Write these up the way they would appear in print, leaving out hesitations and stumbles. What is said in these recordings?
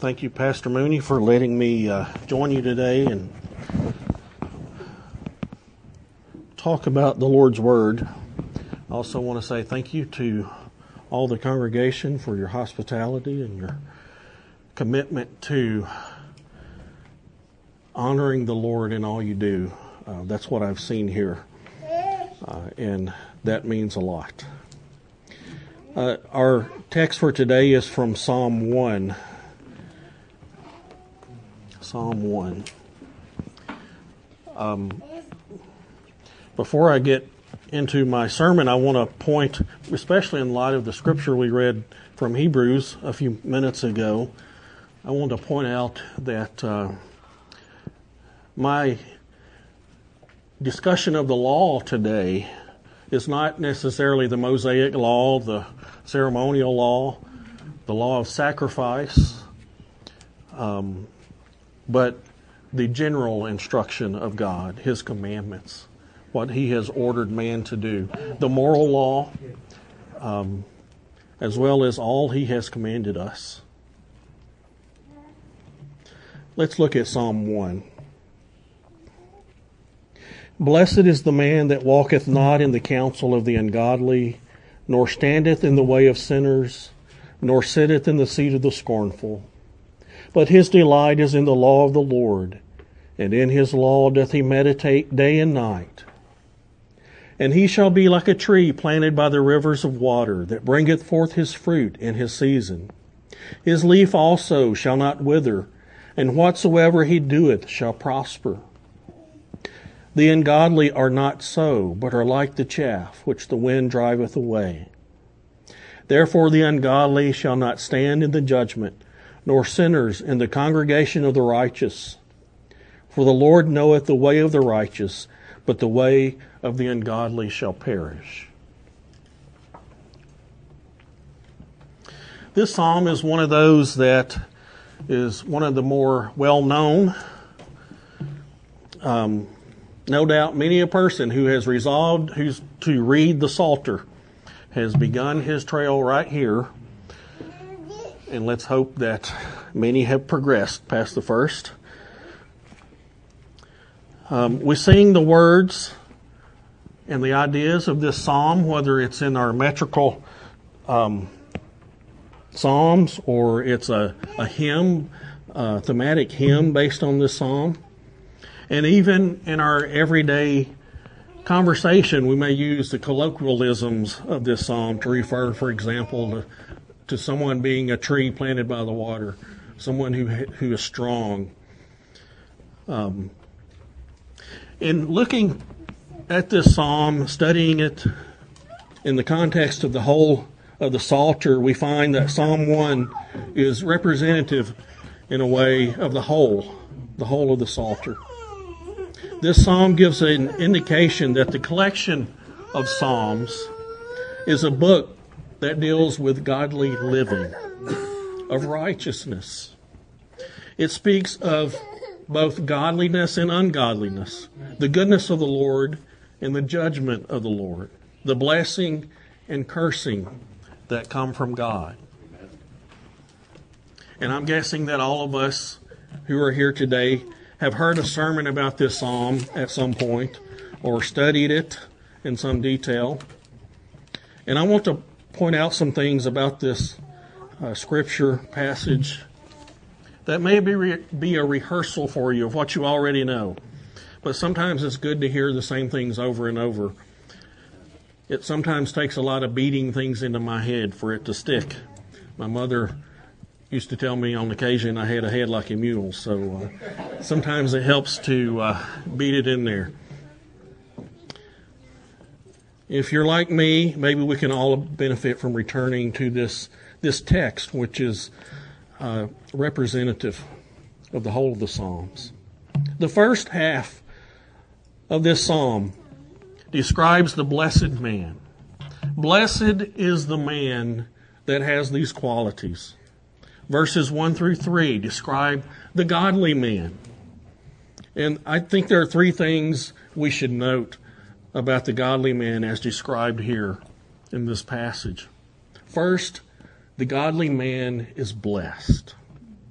Thank you, Pastor Mooney, for letting me join you today and talk about the Lord's Word. I also want to say thank you to all the congregation for your hospitality and your commitment to honoring the Lord in all you do. That's what I've seen here, and that means a lot. Our text for today is from Psalm 1. Psalm 1. Before I get into my sermon, I want to point, especially in light of the scripture we read from Hebrews a few minutes ago, I want to point out that my discussion of the law today is not necessarily the Mosaic law, the ceremonial law, the law of sacrifice, but the general instruction of God, His commandments, what He has ordered man to do, the moral law, as well as all He has commanded us. Let's look at Psalm 1. Blessed is the man that walketh not in the counsel of the ungodly, nor standeth in the way of sinners, nor sitteth in the seat of the scornful. But his delight is in the law of the Lord, and in his law doth he meditate day and night. And he shall be like a tree planted by the rivers of water, that bringeth forth his fruit in his season. His leaf also shall not wither, and whatsoever he doeth shall prosper. The ungodly are not so, but are like the chaff which the wind driveth away. Therefore the ungodly shall not stand in the judgment, nor sinners in the congregation of the righteous. For the Lord knoweth the way of the righteous, but the way of the ungodly shall perish. This psalm is one of those that is one of the more well-known. No doubt many a person who has resolved to read the Psalter has begun his trail right here. And let's hope that many have progressed past the first. We sing the words and the ideas of this psalm, whether it's in our metrical psalms or it's a hymn, thematic hymn based on this psalm. And even in our everyday conversation, we may use the colloquialisms of this psalm to refer, for example, to someone being a tree planted by the water, someone who is strong. In looking at this psalm, studying it in the context of the whole of the Psalter, we find that Psalm 1 is representative in a way of the whole of the Psalter. This psalm gives an indication that the collection of psalms is a book that deals with godly living, of righteousness. It speaks of both godliness and ungodliness, the goodness of the Lord and the judgment of the Lord, the blessing and cursing that come from God. And I'm guessing that all of us who are here today have heard a sermon about this psalm at some point or studied it in some detail. And I want to point out some things about this scripture passage that may be a rehearsal for you of what you already know. But sometimes it's good to hear the same things over and over. It sometimes takes a lot of beating things into my head for it to stick. My mother used to tell me on occasion I had a head like a mule, so sometimes it helps to beat it in there. If you're like me, maybe we can all benefit from returning to this text, which is representative of the whole of the Psalms. The first half of this psalm describes the blessed man. Blessed is the man that has these qualities. Verses 1 through 3 describe the godly man. And I think there are three things we should note about the godly man as described here in this passage. First, the godly man is blessed.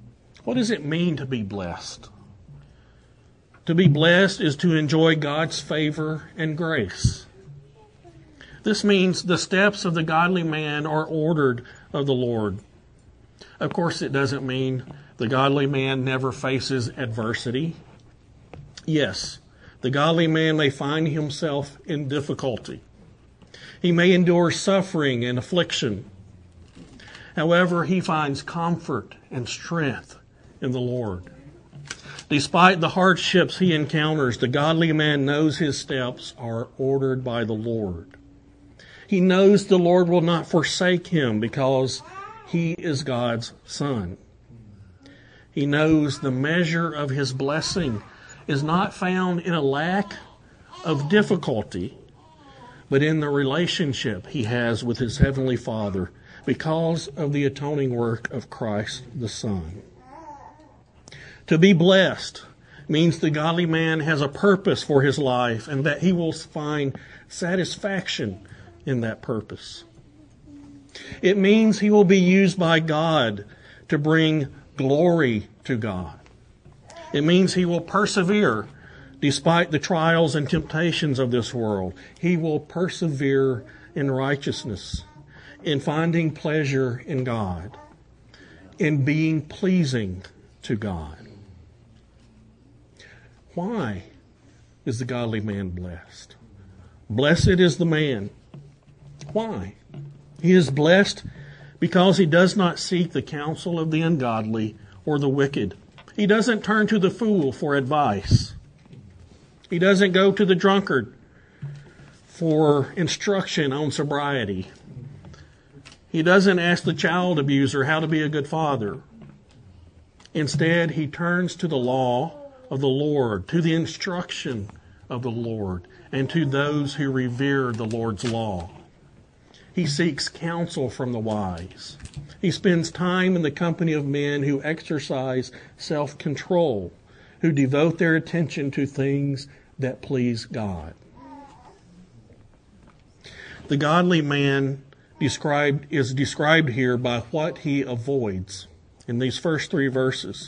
What does it mean to be blessed? To be blessed is to enjoy God's favor and grace. This means the steps of the godly man are ordered of the Lord. Of course, it doesn't mean the godly man never faces adversity. Yes, the godly man may find himself in difficulty. He may endure suffering and affliction. However, he finds comfort and strength in the Lord. Despite the hardships he encounters, the godly man knows his steps are ordered by the Lord. He knows the Lord will not forsake him because he is God's son. He knows the measure of his blessing is not found in a lack of difficulty, but in the relationship he has with his heavenly Father because of the atoning work of Christ the Son. To be blessed means the godly man has a purpose for his life and that he will find satisfaction in that purpose. It means he will be used by God to bring glory to God. It means he will persevere despite the trials and temptations of this world. He will persevere in righteousness, in finding pleasure in God, in being pleasing to God. Why is the godly man blessed? Blessed is the man. Why? He is blessed because he does not seek the counsel of the ungodly or the wicked. He doesn't turn to the fool for advice. He doesn't go to the drunkard for instruction on sobriety. He doesn't ask the child abuser how to be a good father. Instead, he turns to the law of the Lord, to the instruction of the Lord, and to those who revere the Lord's law. He seeks counsel from the wise. He spends time in the company of men who exercise self-control, who devote their attention to things that please God. The godly man is described here by what he avoids in these first 3 verses.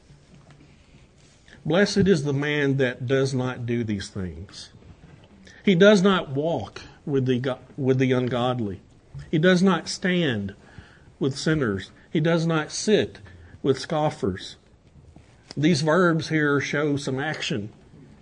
Blessed is the man that does not do these things. He does not walk with the ungodly. He does not stand with sinners. He does not sit with scoffers. These verbs here show some action.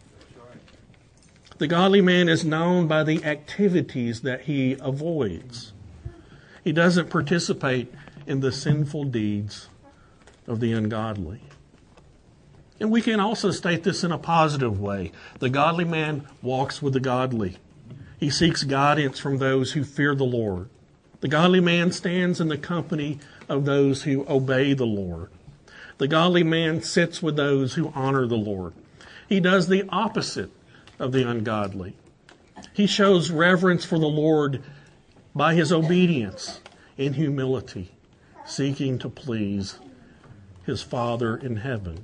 The godly man is known by the activities that he avoids. He doesn't participate in the sinful deeds of the ungodly. And we can also state this in a positive way. The godly man walks with the godly. He seeks guidance from those who fear the Lord. The godly man stands in the company of those who obey the Lord. The godly man sits with those who honor the Lord. He does the opposite of the ungodly. He shows reverence for the Lord by his obedience in humility, seeking to please his Father in heaven.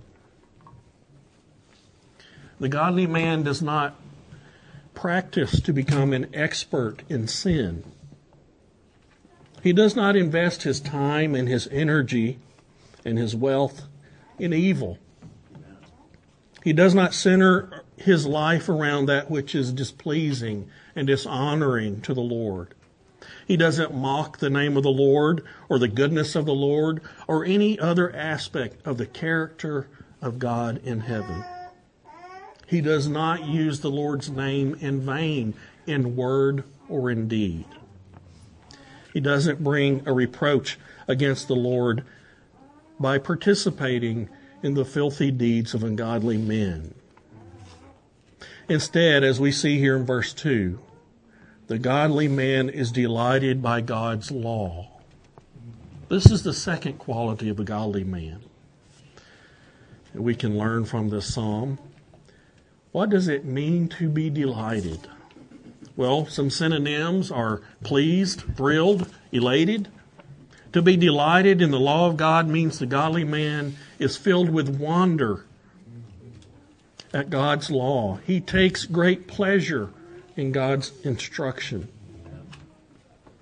The godly man does not practice to become an expert in sin. He does not invest his time and his energy and his wealth in evil. He does not center his life around that which is displeasing and dishonoring to the Lord. He doesn't mock the name of the Lord or the goodness of the Lord or any other aspect of the character of God in heaven. He does not use the Lord's name in vain, in word or in deed. He doesn't bring a reproach against the Lord by participating in the filthy deeds of ungodly men. Instead, as we see here in verse 2, the godly man is delighted by God's law. This is the second quality of a godly man that we can learn from this psalm. What does it mean to be delighted? Well, some synonyms are pleased, thrilled, elated. To be delighted in the law of God means the godly man is filled with wonder at God's law. He takes great pleasure in God's instruction.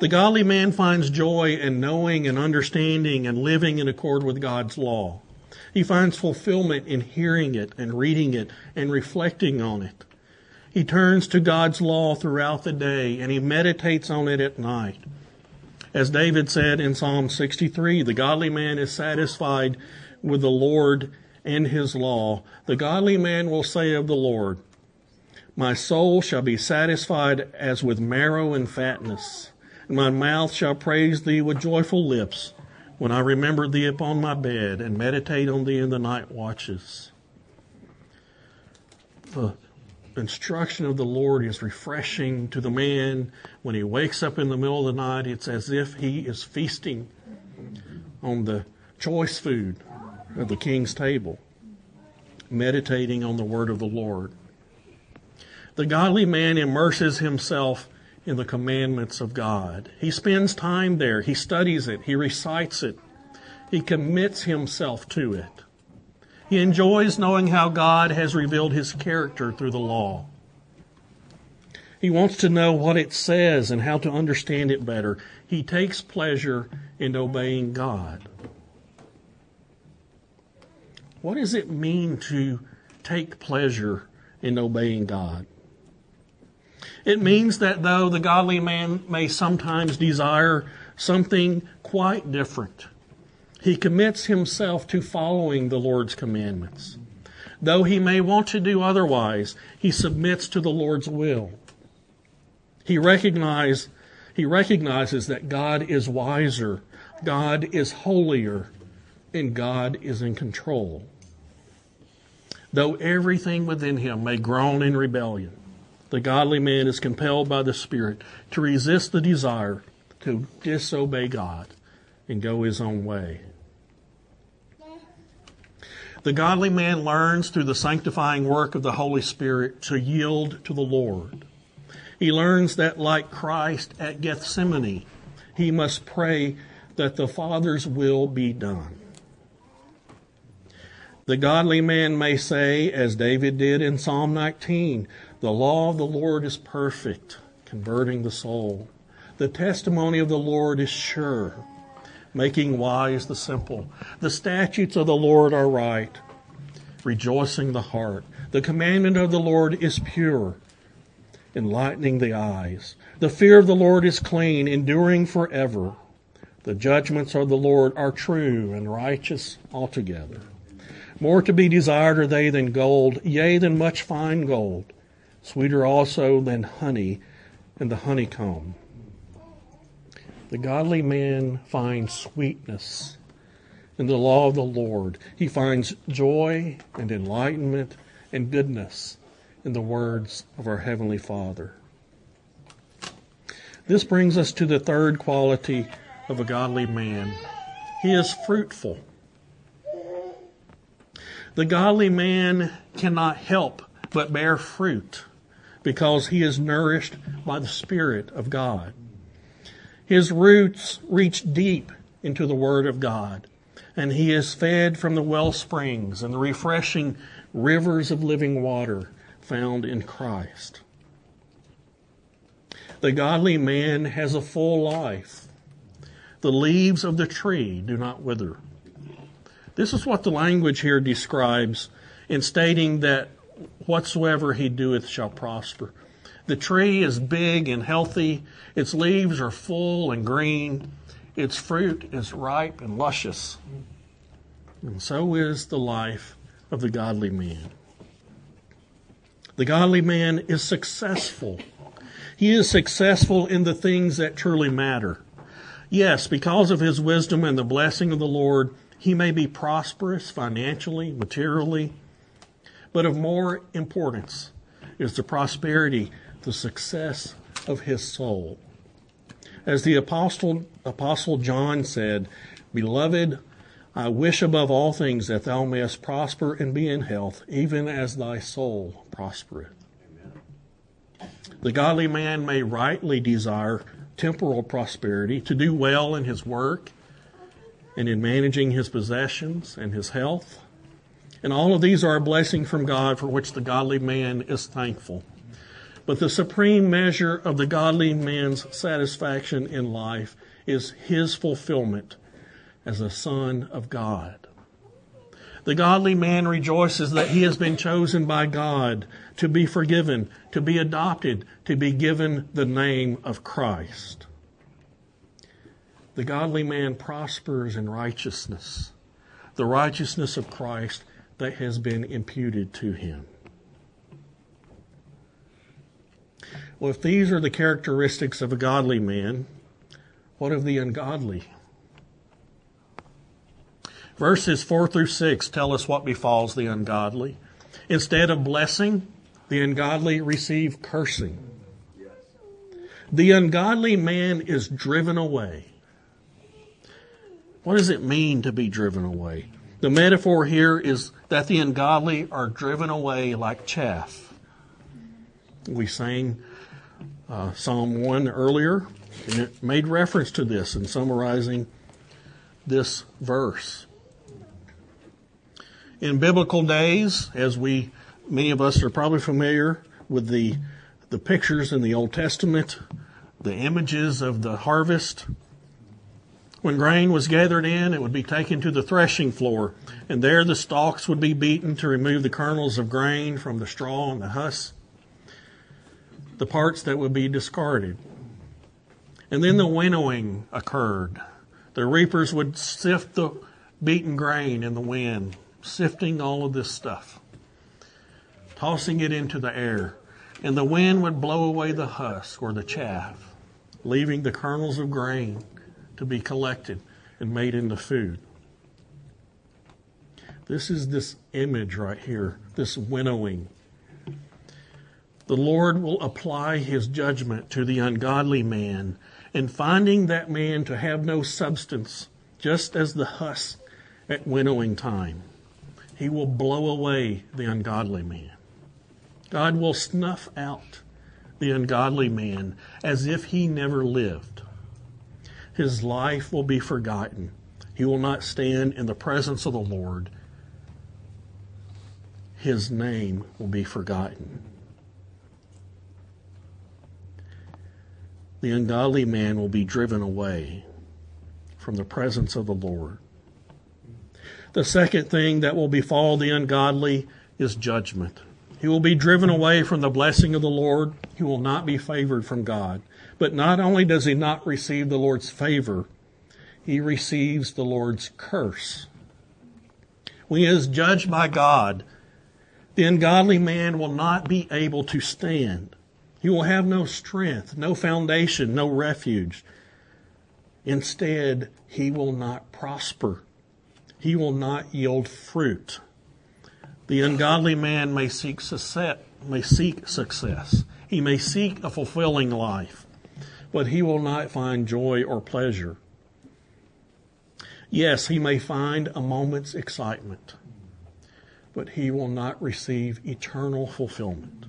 The godly man finds joy in knowing and understanding and living in accord with God's law. He finds fulfillment in hearing it and reading it and reflecting on it. He turns to God's law throughout the day and he meditates on it at night. As David said in Psalm 63, the godly man is satisfied with the Lord and his law. The godly man will say of the Lord, my soul shall be satisfied as with marrow and fatness, and my mouth shall praise thee with joyful lips when I remember thee upon my bed and meditate on thee in the night watches. The instruction of the Lord is refreshing to the man. When he wakes up in the middle of the night, it's as if he is feasting on the choice food of the king's table, meditating on the word of the Lord. The godly man immerses himself in the commandments of God. He spends time there. He studies it. He recites it. He commits himself to it. He enjoys knowing how God has revealed his character through the law. He wants to know what it says and how to understand it better. He takes pleasure in obeying God. What does it mean to take pleasure in obeying God? It means that though the godly man may sometimes desire something quite different, he commits himself to following the Lord's commandments. Though he may want to do otherwise, he submits to the Lord's will. He recognizes that God is wiser, God is holier, and God is in control. Though everything within him may groan in rebellion, the godly man is compelled by the Spirit to resist the desire to disobey God and go his own way. The godly man learns through the sanctifying work of the Holy Spirit to yield to the Lord. He learns that like Christ at Gethsemane, he must pray that the Father's will be done. The godly man may say, as David did in Psalm 19, the law of the Lord is perfect, converting the soul. The testimony of the Lord is sure, making wise the simple. The statutes of the Lord are right, rejoicing the heart. The commandment of the Lord is pure, enlightening the eyes. The fear of the Lord is clean, enduring forever. The judgments of the Lord are true and righteous altogether. More to be desired are they than gold, yea, than much fine gold. Sweeter also than honey and the honeycomb. The godly man finds sweetness in the law of the Lord. He finds joy and enlightenment and goodness in the words of our Heavenly Father. This brings us to the third quality of a godly man. He is fruitful. The godly man cannot help but bear fruit because he is nourished by the Spirit of God. His roots reach deep into the Word of God, and he is fed from the well springs and the refreshing rivers of living water found in Christ. The godly man has a full life. The leaves of the tree do not wither. This is what the language here describes in stating that whatsoever he doeth shall prosper. The tree is big and healthy. Its leaves are full and green. Its fruit is ripe and luscious. And so is the life of the godly man. The godly man is successful. He is successful in the things that truly matter. Yes, because of his wisdom and the blessing of the Lord, he may be prosperous financially, materially, but of more importance is the prosperity, the success of his soul. As the Apostle John said, Beloved, I wish above all things that thou mayest prosper and be in health, even as thy soul prospereth. Amen. The godly man may rightly desire temporal prosperity, to do well in his work and in managing his possessions and his health. And all of these are a blessing from God for which the godly man is thankful. But the supreme measure of the godly man's satisfaction in life is his fulfillment as a son of God. The godly man rejoices that he has been chosen by God to be forgiven, to be adopted, to be given the name of Christ. The godly man prospers in righteousness, the righteousness of Christ that has been imputed to him. Well, if these are the characteristics of a godly man, what of the ungodly? Verses 4 through 6 tell us what befalls the ungodly. Instead of blessing, the ungodly receive cursing. The ungodly man is driven away. What does it mean to be driven away? The metaphor here is that the ungodly are driven away like chaff. We sang Psalm 1 earlier, and it made reference to this in summarizing this verse. In biblical days, as many of us are probably familiar with the pictures in the Old Testament, the images of the harvest. When grain was gathered in, it would be taken to the threshing floor, and there the stalks would be beaten to remove the kernels of grain from the straw and the husk, the parts that would be discarded. And then the winnowing occurred. The reapers would sift the beaten grain in the wind, sifting all of this stuff, tossing it into the air. And the wind would blow away the husk or the chaff, leaving the kernels of grain to be collected and made into food. This is this image right here, this winnowing. The Lord will apply his judgment to the ungodly man, and finding that man to have no substance, just as the husk at winnowing time, he will blow away the ungodly man. God will snuff out the ungodly man as if he never lived. His life will be forgotten. He will not stand in the presence of the Lord. His name will be forgotten. The ungodly man will be driven away from the presence of the Lord. The second thing that will befall the ungodly is judgment. He will be driven away from the blessing of the Lord. He will not be favored from God. But not only does he not receive the Lord's favor, he receives the Lord's curse. When he is judged by God, the ungodly man will not be able to stand. He will have no strength, no foundation, no refuge. Instead, he will not prosper. He will not yield fruit. The ungodly man may seek success. He may seek a fulfilling life, but he will not find joy or pleasure. Yes, he may find a moment's excitement, but he will not receive eternal fulfillment.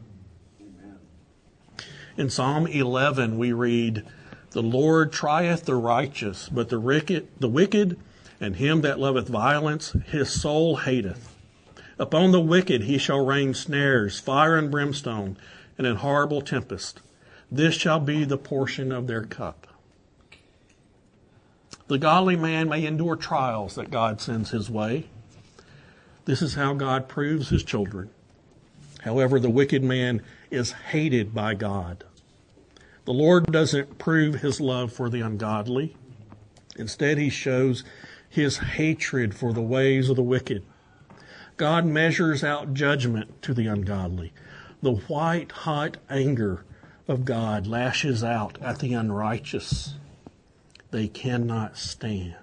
In Psalm 11, we read, "The Lord trieth the righteous, but the wicked and him that loveth violence, his soul hateth. Upon the wicked he shall rain snares, fire and brimstone, and an horrible tempest. This shall be the portion of their cup." The godly man may endure trials that God sends his way. This is how God proves his children. However, the wicked man is hated by God. The Lord doesn't prove his love for the ungodly. Instead, he shows his hatred for the ways of the wicked. God measures out judgment to the ungodly. The white-hot anger of God lashes out at the unrighteous. They cannot stand.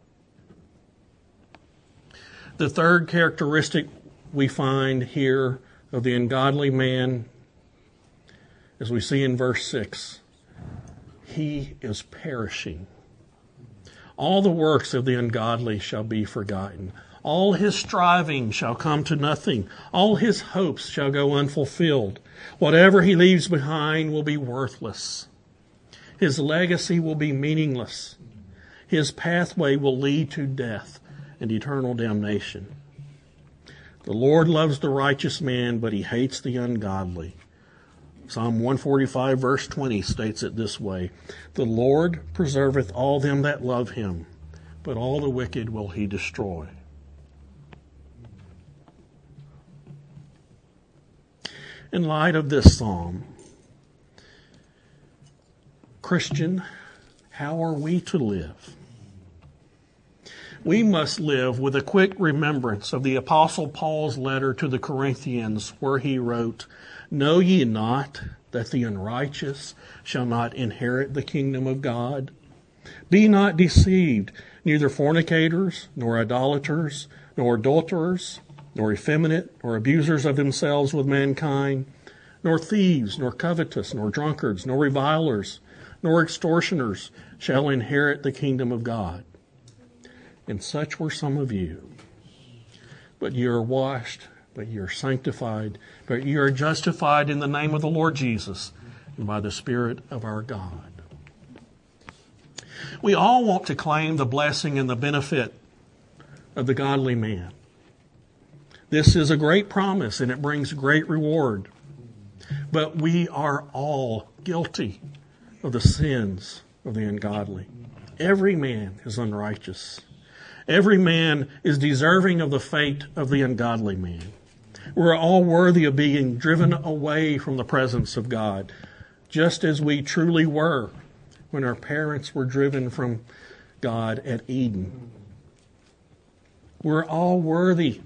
The third characteristic we find here of the ungodly man, as we see in verse 6, he is perishing. All the works of the ungodly shall be forgotten. All his striving shall come to nothing. All his hopes shall go unfulfilled. Whatever he leaves behind will be worthless. His legacy will be meaningless. His pathway will lead to death and eternal damnation. The Lord loves the righteous man, but he hates the ungodly. Psalm 145 verse 20 states it this way: "The Lord preserveth all them that love him, but all the wicked will he destroy." In light of this psalm, Christian, how are we to live? We must live with a quick remembrance of the Apostle Paul's letter to the Corinthians, where he wrote, "Know ye not that the unrighteous shall not inherit the kingdom of God? Be not deceived, neither fornicators, nor idolaters, nor adulterers, nor effeminate, nor abusers of themselves with mankind, nor thieves, nor covetous, nor drunkards, nor revilers, nor extortioners shall inherit the kingdom of God. And such were some of you. But you are washed, but you are sanctified, but you are justified in the name of the Lord Jesus and by the Spirit of our God." We all want to claim the blessing and the benefit of the godly man. This is a great promise and it brings great reward. But we are all guilty of the sins of the ungodly. Every man is unrighteous. Every man is deserving of the fate of the ungodly man. We're all worthy of being driven away from the presence of God, just as we truly were when our parents were driven from God at Eden. We're all worthy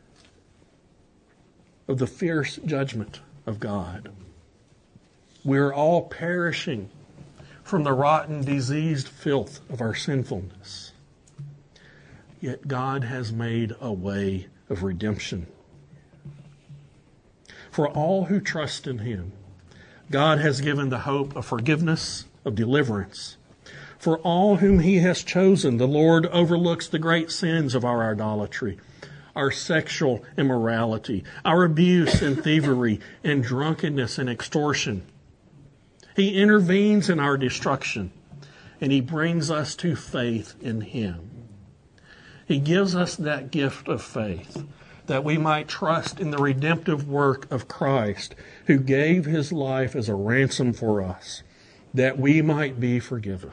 of the fierce judgment of God. We're all perishing from the rotten, diseased filth of our sinfulness. Yet God has made a way of redemption. For all who trust in him, God has given the hope of forgiveness, of deliverance. For all whom he has chosen, the Lord overlooks the great sins of our idolatry, our sexual immorality, our abuse and thievery, and drunkenness and extortion. He intervenes in our destruction, and he brings us to faith in him. He gives us that gift of faith, that we might trust in the redemptive work of Christ, who gave his life as a ransom for us, that we might be forgiven.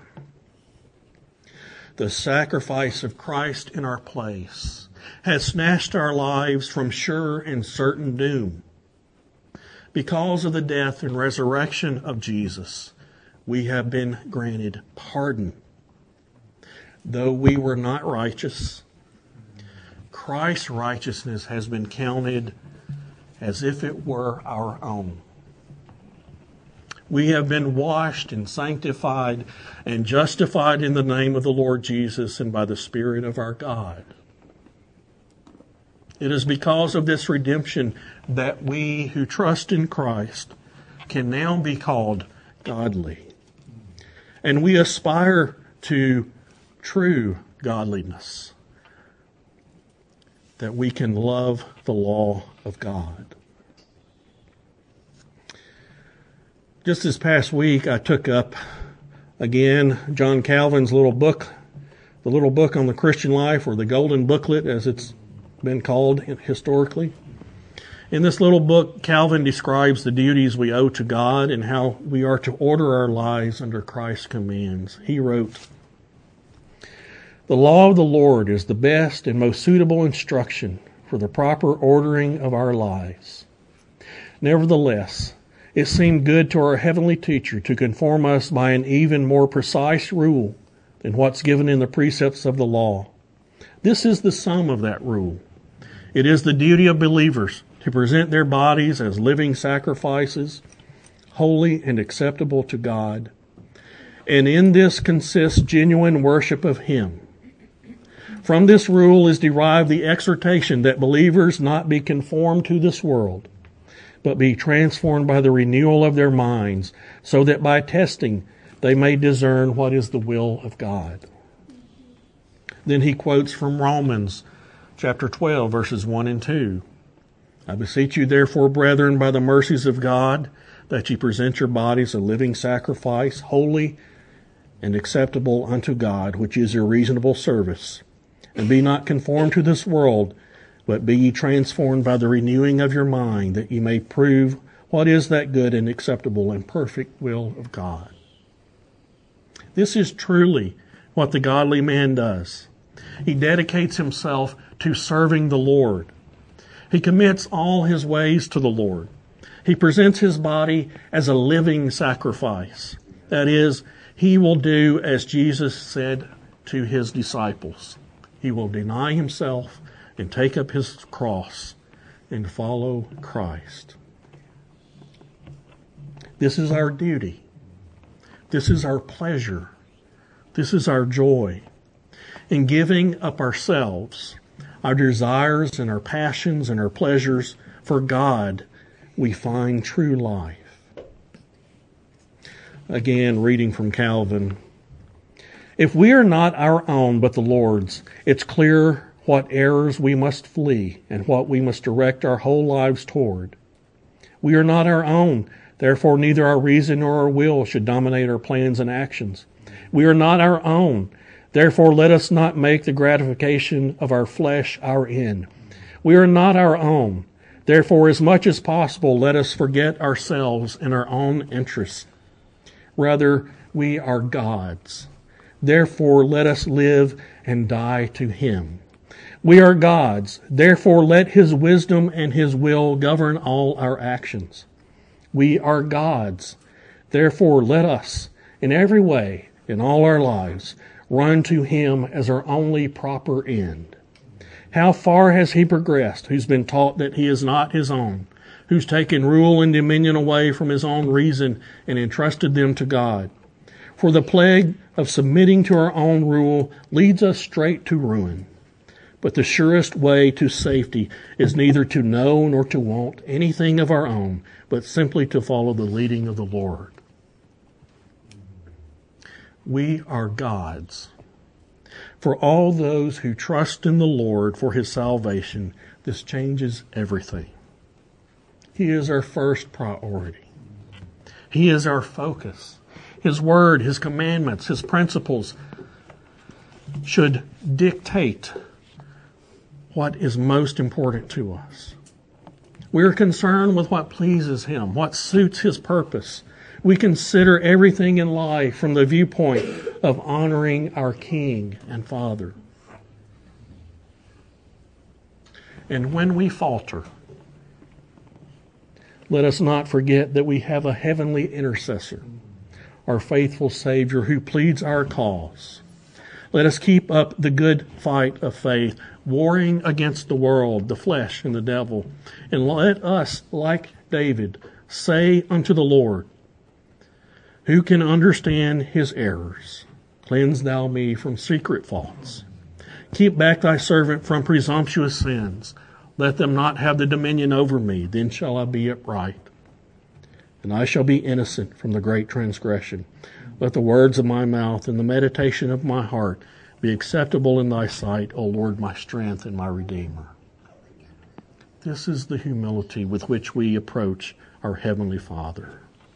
The sacrifice of Christ in our place has snatched our lives from sure and certain doom. Because of the death and resurrection of Jesus, we have been granted pardon. Though we were not righteous, Christ's righteousness has been counted as if it were our own. We have been washed and sanctified and justified in the name of the Lord Jesus and by the Spirit of our God. It is because of this redemption that we who trust in Christ can now be called godly. And we aspire to true godliness, that we can love the law of God. Just this past week, I took up again John Calvin's little book, the little book on the Christian life, or the Golden Booklet as it's been called historically. In this little book, Calvin describes the duties we owe to God and how we are to order our lives under Christ's commands. He wrote, "The law of the Lord is the best and most suitable instruction for the proper ordering of our lives. Nevertheless, it seemed good to our heavenly teacher to conform us by an even more precise rule than what's given in the precepts of the law. This is the sum of that rule. It is the duty of believers to present their bodies as living sacrifices, holy and acceptable to God. And in this consists genuine worship of him. From this rule is derived the exhortation that believers not be conformed to this world, but be transformed by the renewal of their minds, so that by testing they may discern what is the will of God." Then he quotes from Romans chapter 12, verses 1 and 2. "I beseech you therefore, brethren, by the mercies of God, that ye present your bodies a living sacrifice, holy and acceptable unto God, which is your reasonable service. And be not conformed to this world, but be ye transformed by the renewing of your mind, that ye may prove what is that good and acceptable and perfect will of God. This is truly what the godly man does. He dedicates himself to serving the Lord. He commits all his ways to the Lord. He presents his body as a living sacrifice. That is, he will do as Jesus said to his disciples. He will deny himself and take up his cross and follow Christ. This is our duty. This is our pleasure. This is our joy. In giving up ourselves, our desires and our passions and our pleasures for God, we find true life. Again, reading from Calvin. If we are not our own but the Lord's, it's clear what errors we must flee and what we must direct our whole lives toward. We are not our own, therefore neither our reason nor our will should dominate our plans and actions. We are not our own, therefore let us not make the gratification of our flesh our end. We are not our own, therefore as much as possible let us forget ourselves and our own interests. Rather, we are God's. Therefore let us live and die to Him. We are God's, therefore let His wisdom and His will govern all our actions. We are God's, therefore let us, in every way, in all our lives, run to Him as our only proper end. How far has he progressed who's been taught that he is not his own, who's taken rule and dominion away from his own reason and entrusted them to God? For the plague of submitting to our own rule leads us straight to ruin. But the surest way to safety is neither to know nor to want anything of our own, but simply to follow the leading of the Lord. We are God's. For all those who trust in the Lord for His salvation, this changes everything. He is our first priority. He is our focus. His word, His commandments, His principles should dictate what is most important to us. We're concerned with what pleases Him, what suits His purpose. We consider everything in life from the viewpoint of honoring our King and Father. And when we falter, let us not forget that we have a heavenly intercessor, our faithful Savior who pleads our cause. Let us keep up the good fight of faith, warring against the world, the flesh, and the devil. And let us, like David, say unto the Lord, who can understand his errors? Cleanse thou me from secret faults. Keep back thy servant from presumptuous sins. Let them not have the dominion over me. Then shall I be upright, and I shall be innocent from the great transgression. Let the words of my mouth and the meditation of my heart be acceptable in thy sight, O Lord, my strength and my Redeemer. This is the humility with which we approach our Heavenly Father.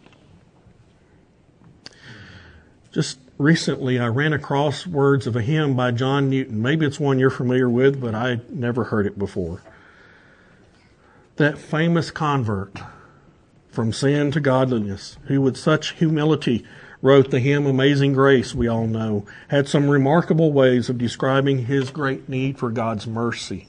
Just recently, I ran across words of a hymn by John Newton. Maybe it's one you're familiar with, but I never heard it before. That famous convert from sin to godliness, who with such humility wrote the hymn Amazing Grace, we all know, had some remarkable ways of describing his great need for God's mercy.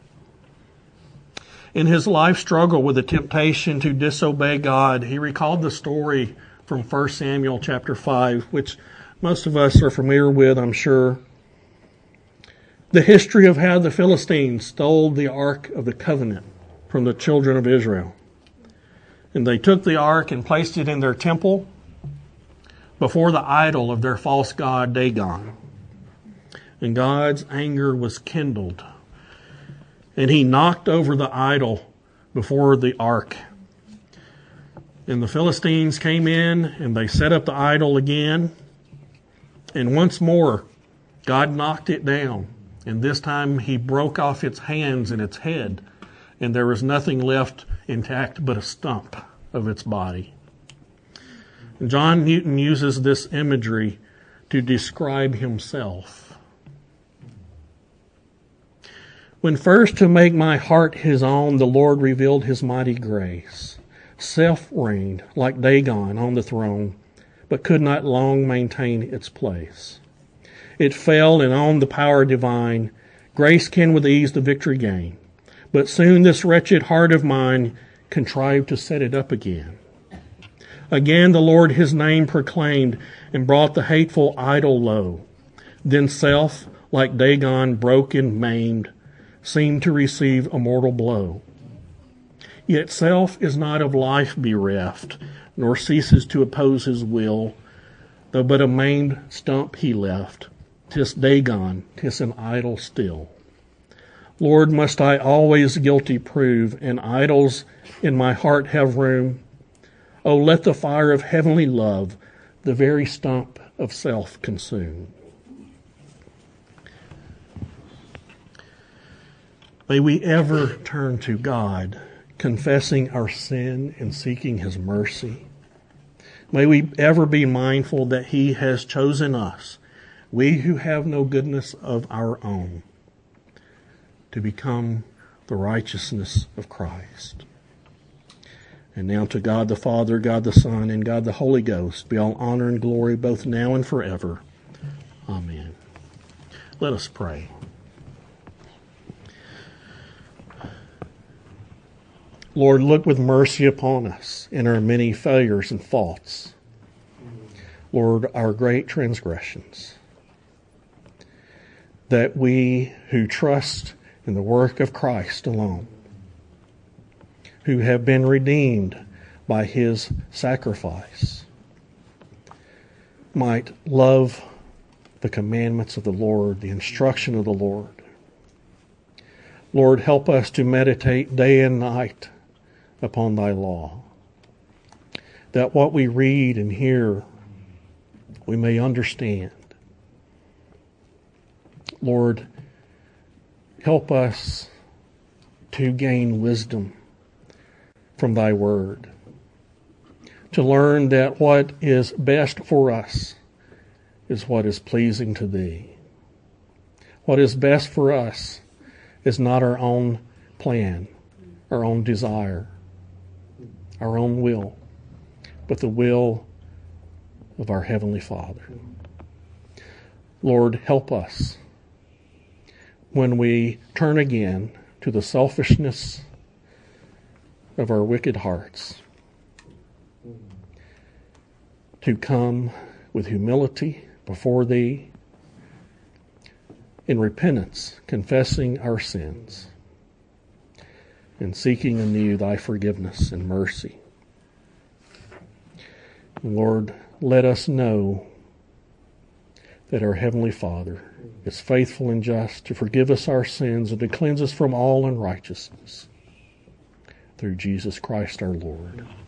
In his life struggle with the temptation to disobey God, he recalled the story from 1 Samuel chapter 5, which most of us are familiar with, I'm sure. The history of how the Philistines stole the Ark of the Covenant from the children of Israel. And they took the Ark and placed it in their temple before the idol of their false god Dagon. And God's anger was kindled. And He knocked over the idol before the Ark. And the Philistines came in and they set up the idol again. And once more, God knocked it down. And this time He broke off its hands and its head. And there was nothing left intact but a stump of its body. And John Newton uses this imagery to describe himself. When first to make my heart His own, the Lord revealed His mighty grace. Self reigned like Dagon on the throne, but could not long maintain its place. It fell, and on the power divine, grace can with ease the victory gain. But soon this wretched heart of mine contrived to set it up again. Again the Lord his name proclaimed, and brought the hateful idol low. Then self, like Dagon broken, maimed, seemed to receive a mortal blow. Yet self is not of life bereft, nor ceases to oppose his will, though but a maimed stump he left. 'Tis Dagon, 'tis an idol still. Lord, must I always guilty prove, and idols in my heart have room? Oh, let the fire of heavenly love the very stump of self consume. May we ever turn to God, confessing our sin and seeking his mercy. May we ever be mindful that he has chosen us, we who have no goodness of our own, to become the righteousness of Christ. And now to God the Father, God the Son, and God the Holy Ghost be all honor and glory both now and forever. Amen. Let us pray. Lord, look with mercy upon us in our many failures and faults. Lord, our great transgressions, that we who trust in the work of Christ alone, who have been redeemed by his sacrifice, might love the commandments of the Lord, the instruction of the Lord. Lord, help us to meditate day and night upon thy law, that what we read and hear we may understand. Lord, help us to gain wisdom from thy word, to learn that what is best for us is what is pleasing to thee. What is best for us is not our own plan, our own desire, our own will, but the will of our Heavenly Father. Lord, help us when we turn again to the selfishness of our wicked hearts, to come with humility before thee in repentance, confessing our sins and seeking anew thy forgiveness and mercy. Lord, let us know that our Heavenly Father is faithful and just to forgive us our sins and to cleanse us from all unrighteousness. Through Jesus Christ our Lord.